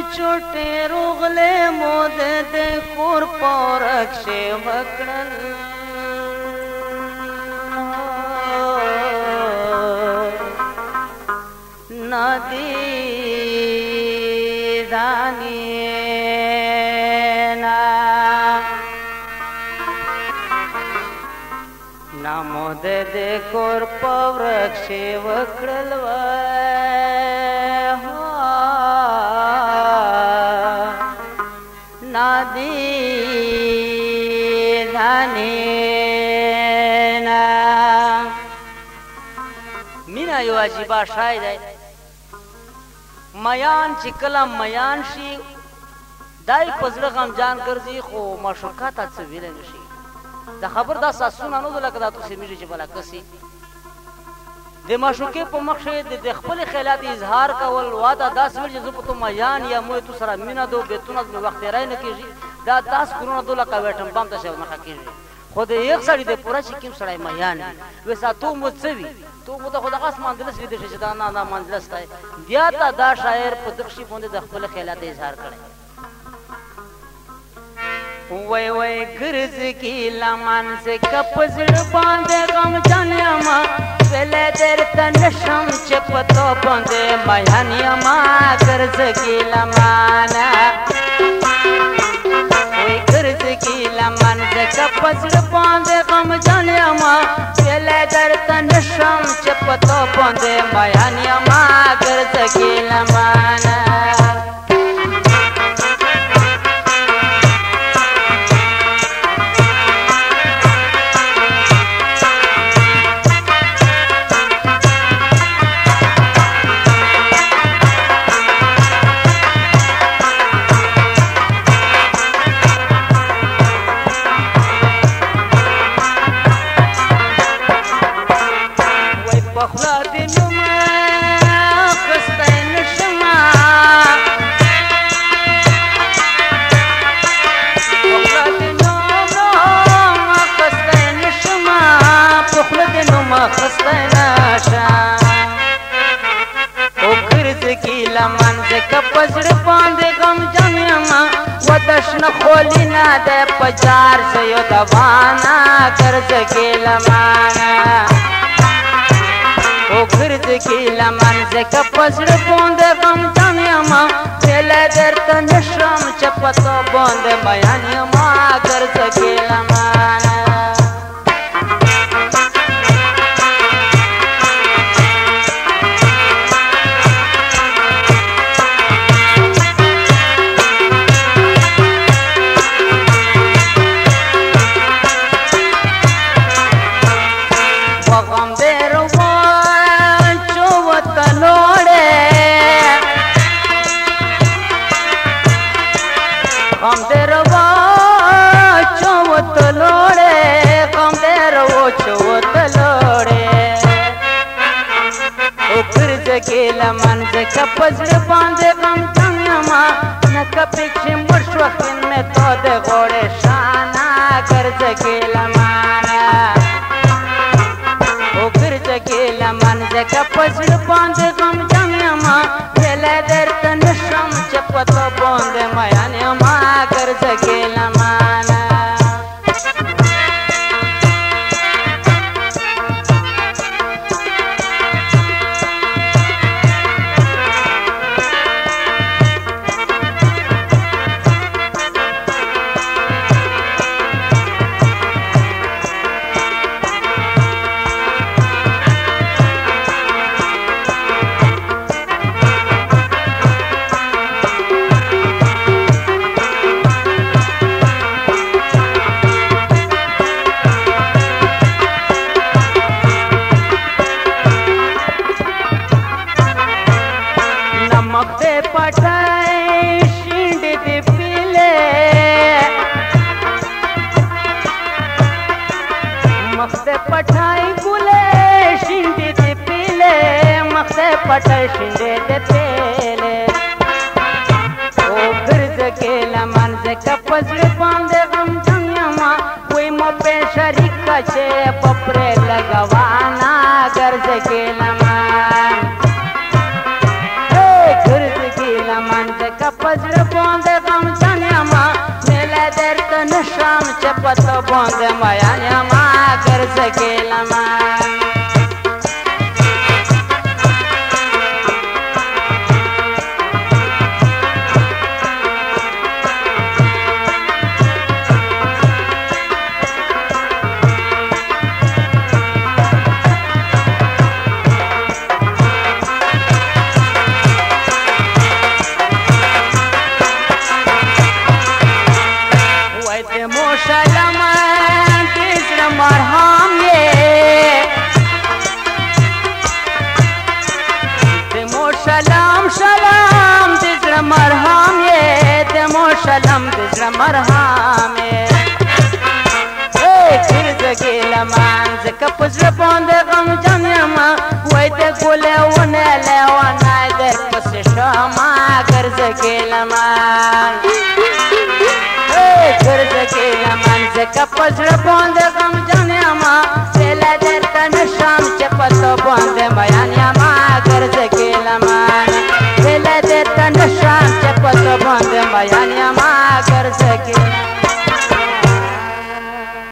چوټې روغلې مود د کور پورک شي وکړل نادي داني نامود د کور پورک شي وکړل نادي دانینا مینا یو عجیبه شای دی میان چې کله میان شي دای په زړه غمجان ګرځي خو معشوقه ته څه ویلی نشي د خبر دا ساسونه نه ده لکه دا تاسې میږي چې بله کسي د معشوقې په مخ کې د خپل خیالات اظهار کول واده داسې ویل چې زه په تو میان یا موږ تو سره مینه دو بیتونه مې وخت تېری نه کېږي دا داس کورونه دو لکه ویټم بم ته شی مخه کېږي خو د یو سړي د پوره چې کوم سړی میان وي ویسا تو مو څه وي تو مو ته خو دغه منزلس لیدلی شي چې دا نه دا منزلس دی بیا ته دا شاعر په دغه شي باندې د خپل خیالات اظهار کړی وای وای ګرځ کی لمن سے کپ زړه باندې غم جانما ویلې درته نشم چې پتو باندې میانما ګرځ کی لمن وای ګرځ کی لمن سے کپ زړه باندې غم جانما ویلې درته نشم چې پتو باندې میانما ګرځ کی لمن پزړ باندې غم جنما ودشن خولینا د پجار سے یو دوانا ګرځ کې لمانا او ګرځ کې لمن زکه پزړ باندې غم جنما دل درته نشم چپتو باندې بیان ما ګرځ کې لمانا لمن زکه پزړ باندې غم جنما نکه پکې مرشو خین مې تو د غوړې شانا ګرځ کې لمانا او ګرځ کې لمن زکه پزړ باندې غم جنما دل درته نشم چې پتو باندې میان ما ګرځ کې لمانا پټای شینډې د پیلې او ګرځ کې لمن زکه پزړ باندې غم جنما وای مو په شریک چې پپره لګوانا ګرځ کې لمن ګرځ کې لمن زکه پزړ باندې میان یما ګرځګیلما شلم دزر مرهم ګرځګیلمان ځکه په زړه باندې غمجن یمه وای د ګلې ونه لیونی درپسې شمه ګرځګیلمان ګرځګیلمان ځکه په زړه باندې غمجن یمه سیله درته نشم چې په تو باندې میان یمه ګرځګیلمان سیله درته نشم چې په تو باندې میان یمه ګرځګیلمان